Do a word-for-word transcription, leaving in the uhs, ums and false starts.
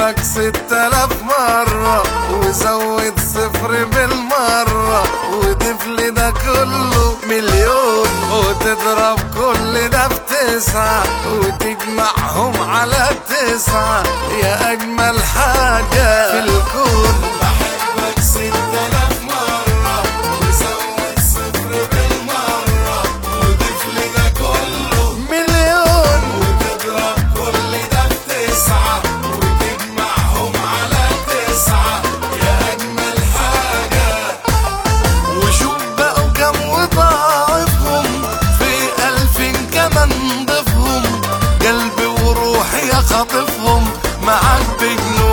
بحبك ست آلاف مرة وزود صفر بالمرة وضيف لي ده كله مليون وتضرب كل ده في تسعة وتجمعهم على تسعة يا أجمل حاجة في الكون. بحبك ست آلاف مرة وزود صفر بالمرة وضيف لي ده كله مليون وتضرب كل ده في تسعة وتجمعهم على تسعة يا أجمل حاجة. وشوف بقوا كم وضاعفهم في ألفين كمان ضيفهم قلبي وروحي خاطفهم معاك بجنون